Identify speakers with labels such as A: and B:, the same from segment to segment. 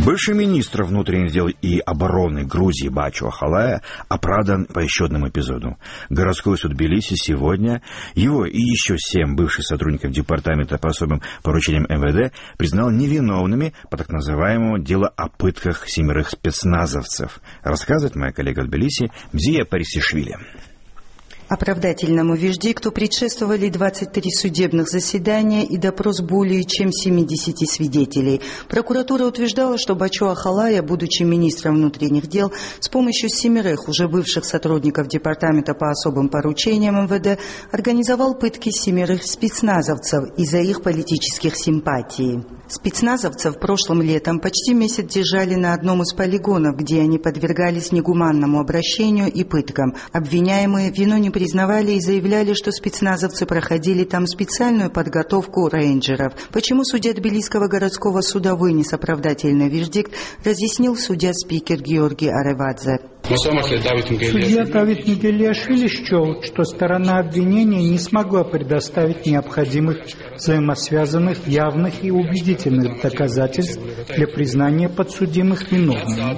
A: Бывший министр внутренних дел и обороны Грузии Бачо Ахалая оправдан по еще одному эпизоду. Городской суд Тбилиси сегодня его и еще 7 бывших сотрудников департамента по особым поручениям МВД признал невиновными по так называемому делу о пытках 7 спецназовцев. Рассказывает моя коллега в Тбилиси Мзия Парисишвили.
B: Оправдательному вердикту предшествовали 23 судебных заседания и допрос более чем 70 свидетелей. Прокуратура утверждала, что Бачо Ахалая, будучи министром внутренних дел, с помощью 7 уже бывших сотрудников департамента по особым поручениям МВД организовал пытки 7 спецназовцев из-за их политических симпатий. Спецназовцев прошлым летом почти месяц держали на одном из полигонов, где они подвергались негуманному обращению и пыткам. Обвиняемые вину не признавали и заявляли, что спецназовцы проходили там специальную подготовку рейнджеров. Почему судья Тбилисского городского суда вынес оправдательный вердикт, разъяснил судья-спикер Георгий Аревадзе.
C: Судья Давид Мигелиашвили счел, что сторона обвинения не смогла предоставить необходимых взаимосвязанных, явных и убедительных доказательств для признания подсудимых виновными.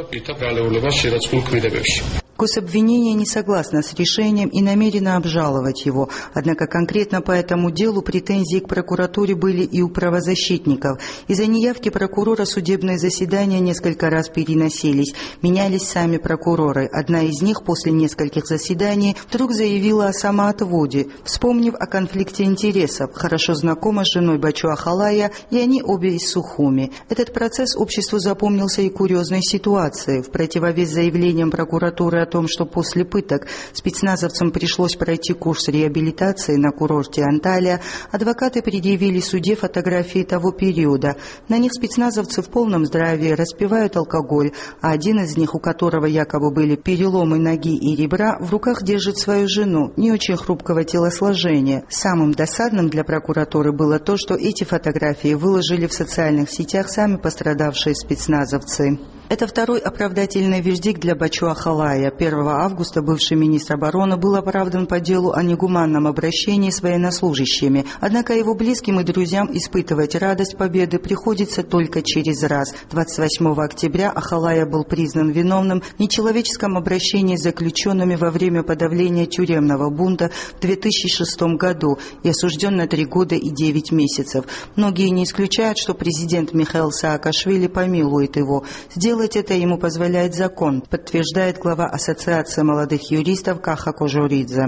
B: Гособвинение не согласно с решением и намерено обжаловать его. Однако конкретно по этому делу претензии к прокуратуре были и у правозащитников. Из-за неявки прокурора судебные заседания несколько раз переносились. Менялись сами прокуроры. Одна из них после нескольких заседаний вдруг заявила о самоотводе, вспомнив о конфликте интересов. Хорошо знакома с женой Бачо Ахалая, и они обе из Сухуми. Этот процесс обществу запомнился и курьезной ситуацией. В противовес заявлениям прокуратуры о том, что после пыток спецназовцам пришлось пройти курс реабилитации на курорте Анталия, адвокаты предъявили суде фотографии того периода. На них спецназовцы в полном здравии распивают алкоголь, а один из них, у которого якобы были переломы ноги и ребра, в руках держит свою жену, не очень хрупкого телосложения. Самым досадным для прокуратуры было то, что эти фотографии выложили в социальных сетях сами пострадавшие спецназовцы. Это второй оправдательный вердикт для Бачо Ахалая. 1 августа бывший министр обороны был оправдан по делу о негуманном обращении с военнослужащими. Однако его близким и друзьям испытывать радость победы приходится только через раз. 28 октября Ахалая был признан виновным в нечеловеческом обращении с заключенными во время подавления тюремного бунта в 2006 году и осужден на 3 года и 9 месяцев. Многие не исключают, что президент Михаил Саакашвили помилует его. Сделать это ему позволяет закон, подтверждает глава Ассоциации молодых юристов Каха Кожоридзе.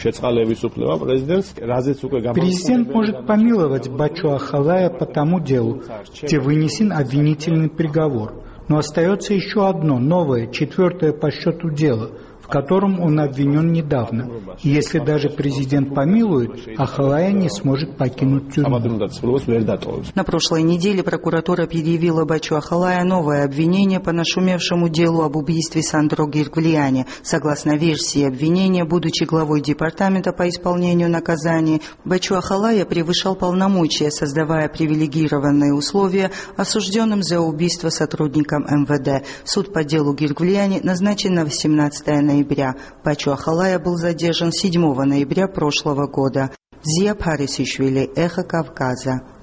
C: Президент может помиловать Бачо Ахалая по тому делу, где вынесен обвинительный приговор. Но остается еще одно, новое, 4 по счету дело, в котором он обвинен недавно. И если даже президент помилует, Ахалая не сможет покинуть тюрьму.
B: На прошлой неделе прокуратура предъявила Бачо Ахалая новое обвинение по нашумевшему делу об убийстве Сандро Гирглиани. Согласно версии обвинения, будучи главой департамента по исполнению наказаний, Бачо Ахалая превышал полномочия, создавая привилегированные условия осужденным за убийство сотрудникам МВД. Суд по делу Гирглиани назначен на 18 ноября. Бачо Ахалая был задержан 7 ноября прошлого года. Мзия Парисишвили, Эхо Кавказа.